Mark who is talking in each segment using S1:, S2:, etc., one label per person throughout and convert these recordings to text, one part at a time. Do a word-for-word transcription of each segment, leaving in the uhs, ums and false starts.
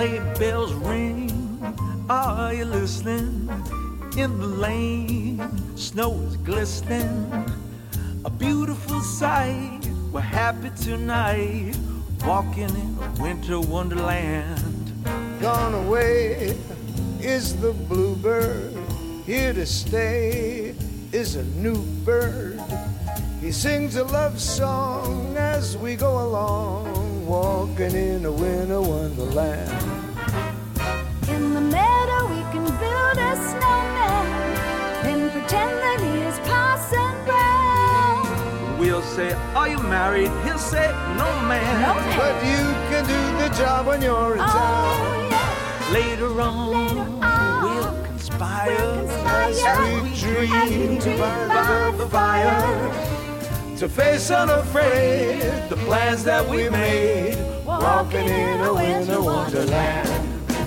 S1: sleigh bells ring. Are you listening? In the lane, snow is glistening. A beautiful sight. We're happy tonight, walking in a winter wonderland.
S2: Gone away is the bluebird. Here to stay is a new bird. He sings a love song as we go along, walking in a winter wonderland.
S3: In the meadow we can build a snowman, then pretend that he is Parson Brown.
S1: We'll say, are you married? He'll say, no man.
S3: No man.
S2: But you can do the job when you're in
S3: Oh,
S2: town.
S3: yeah.
S1: Later on,
S3: Later on,
S1: we'll conspire,
S3: we'll conspire
S2: as we dream,
S3: as we dream
S2: by the fire, to face unafraid the plans that we made, walking in a winter wonderland.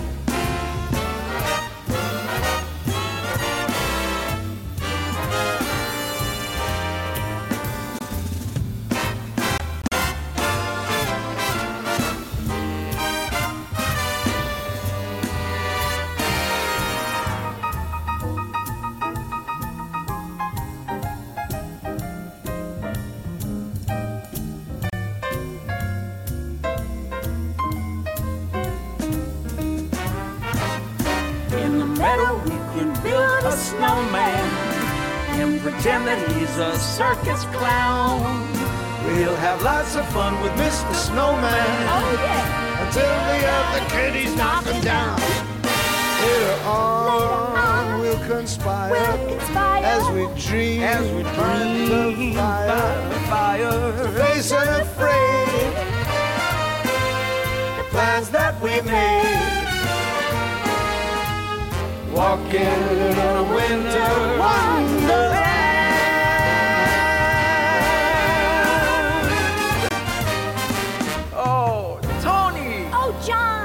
S1: Pretend that he's a circus clown.
S2: We'll have lots of fun with Mister Snowman.
S3: Oh, yeah.
S2: Until the other kitties knock him down. Later on,
S3: Later on,
S2: we'll conspire,
S3: we'll conspire
S2: as we dream,
S1: As we
S2: by the
S1: dream
S2: fire,
S1: by the fire,
S2: face unafraid the plans that we made, walking in a winter wonderland.
S1: Oh, Tony!
S3: Oh, John!